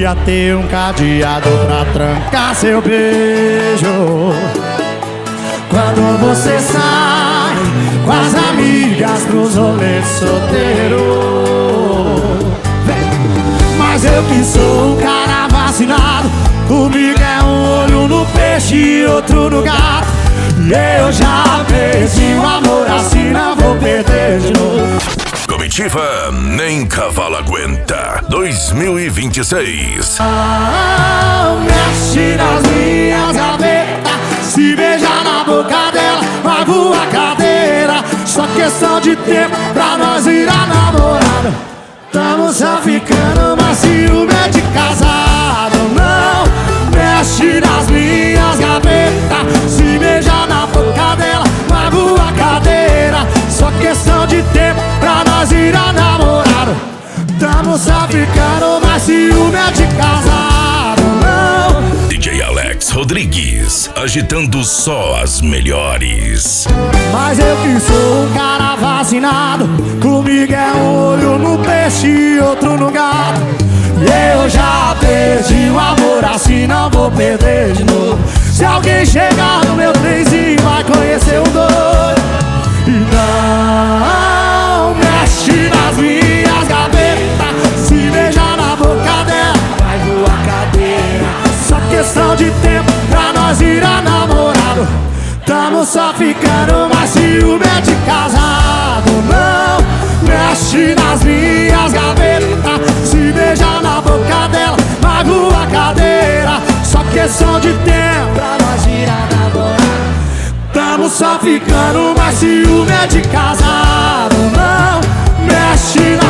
Podia ter um cadeado pra trancar seu beijo. Quando você sai com as amigas pros rolês solteiro. Mas eu que sou um cara vacinado, comigo é um olho no peixe e outro no gato. E eu já perdi o amor, assim não vou perder de novo. Comitiva Nem Cavalo Aguenta 2026. Mexe nas minhas gavetas, se beijar na boca dela, vai voar cadeira. Só questão de tempo pra nós virar namorado. Tamo só ficando, mas ciúme é de casado. Não mexe nas minhas gavetas, se beijar na boca dela, vai voar cadeira. Só questão de tempo pra nós virar namorado. Tamo só ficando, mas ciúme é de casado. Não. DJ Alex Rodrigues, agitando só as melhores. Mas eu que sou um cara vacinado, comigo é um olho no peixe e outro no gato. E eu já perdi o amor, assim não vou perder de novo. Se alguém chegar no meu trenzinho, vai conhecer um doido. E não mexe nas minhas gavetas, se beijar na boca dela, vai voar cadeira. Só questão de tempo pra nós virar namorado. Tamo só ficando, mas ciúme é de casado. Não mexe nas minhas gavetas, se beijar na boca dela, vai voar cadeira. Só questão de tempo pra nós virar namorado. Tamo só ficando, mas ciúme é de casado. Não mexe nas